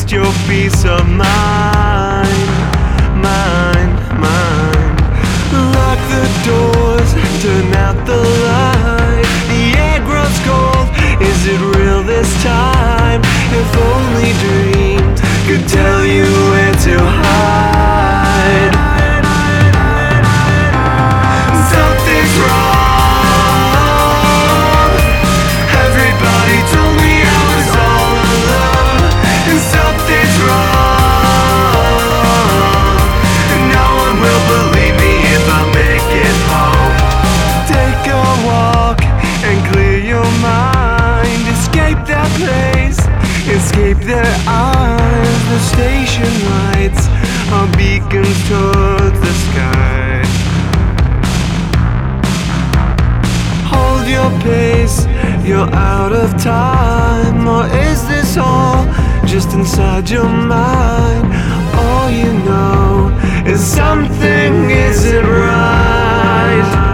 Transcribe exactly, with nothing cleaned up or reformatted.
just your peace of mind, mind, mind. Lock the doors, turn out the light. The air grows cold, is it real this time? If only dreams could tell you where to hide. Something's wrong. Everybody told me I was all alone. And something's wrong. And no one will believe me if I make it home. Take a walk and clear your mind. Escape that place, escape their eyes. The station lights are beacons towards the sky. Hold your pace, you're out of time. Or is this all just inside your mind? All you know is something isn't right.